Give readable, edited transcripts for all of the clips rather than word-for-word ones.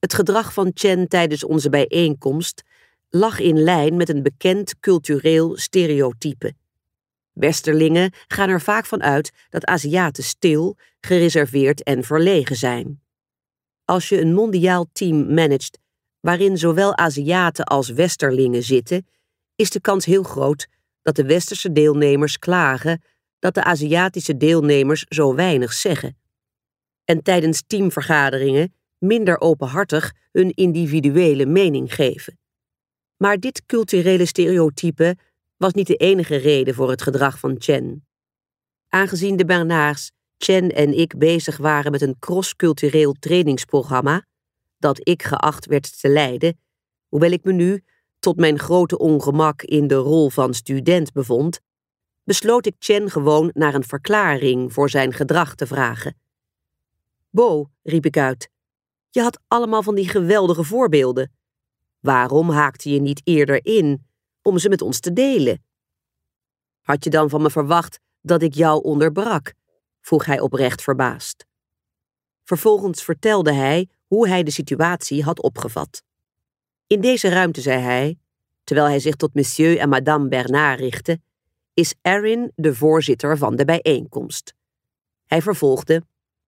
Het gedrag van Chen tijdens onze bijeenkomst lag in lijn met een bekend cultureel stereotype. Westerlingen gaan er vaak van uit dat Aziaten stil, gereserveerd en verlegen zijn. Als je een mondiaal team managt waarin zowel Aziaten als Westerlingen zitten, is de kans heel groot dat de Westerse deelnemers klagen dat de Aziatische deelnemers zo weinig zeggen. En tijdens teamvergaderingen minder openhartig hun individuele mening geven. Maar dit culturele stereotype was niet de enige reden voor het gedrag van Chen. Aangezien de Bernards, Chen en ik bezig waren met een cross-cultureel trainingsprogramma, dat ik geacht werd te leiden, hoewel ik me nu, tot mijn grote ongemak in de rol van student bevond, besloot ik Chen gewoon naar een verklaring voor zijn gedrag te vragen. Bo, riep ik uit, je had allemaal van die geweldige voorbeelden. Waarom haakte je niet eerder in om ze met ons te delen? Had je dan van me verwacht dat ik jou onderbrak? Vroeg hij oprecht verbaasd. Vervolgens vertelde hij hoe hij de situatie had opgevat. In deze ruimte, zei hij, terwijl hij zich tot monsieur en madame Bernard richtte, is Erin de voorzitter van de bijeenkomst. Hij vervolgde: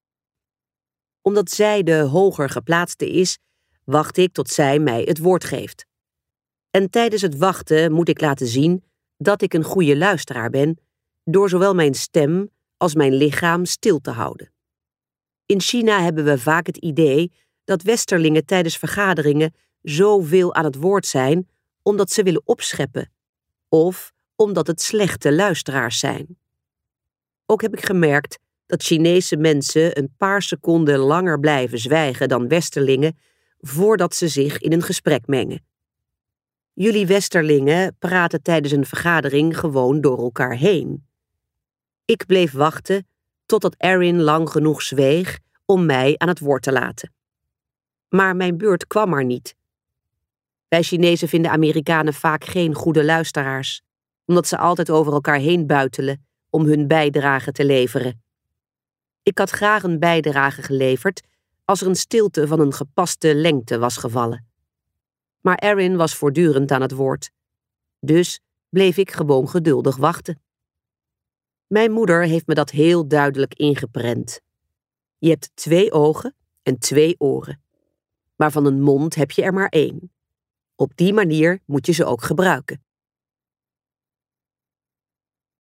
omdat zij de hoger geplaatste is, wacht ik tot zij mij het woord geeft. En tijdens het wachten moet ik laten zien dat ik een goede luisteraar ben, door zowel mijn stem als mijn lichaam stil te houden. In China hebben we vaak het idee dat Westerlingen tijdens vergaderingen zoveel aan het woord zijn omdat ze willen opscheppen, of omdat het slechte luisteraars zijn. Ook heb ik gemerkt dat Chinese mensen een paar seconden langer blijven zwijgen dan Westerlingen voordat ze zich in een gesprek mengen. Jullie Westerlingen praten tijdens een vergadering gewoon door elkaar heen. Ik bleef wachten totdat Erin lang genoeg zweeg om mij aan het woord te laten. Maar mijn beurt kwam er niet. Wij Chinezen vinden Amerikanen vaak geen goede luisteraars, omdat ze altijd over elkaar heen buitelen om hun bijdrage te leveren. Ik had graag een bijdrage geleverd als er een stilte van een gepaste lengte was gevallen. Maar Erin was voortdurend aan het woord. Dus bleef ik gewoon geduldig wachten. Mijn moeder heeft me dat heel duidelijk ingeprent. Je hebt 2 ogen en 2 oren. Maar van een mond heb je er maar 1. Op die manier moet je ze ook gebruiken.